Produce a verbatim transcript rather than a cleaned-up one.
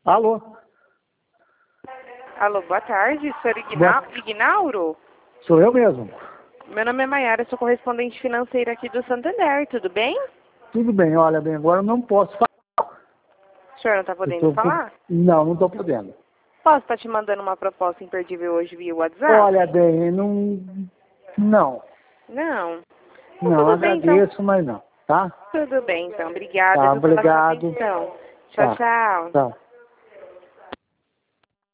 Alô? Alô, boa tarde, senhor Igna... Ignauro? Sou eu mesmo. Meu nome é Maiara, sou correspondente financeira aqui do Santander, tudo bem? Tudo bem, olha bem, agora eu não posso falar. O senhor não está podendo tô... falar? Não, não estou podendo. Posso estar te mandando uma proposta imperdível hoje via WhatsApp? Olha bem, não... Não. Não? Então, Não, tudo bem, então. agradeço, mas não, tá? Tudo bem, então. Obrigada Tá, viu, pela sua obrigado. atenção. Tchau, Tá, tchau. tá.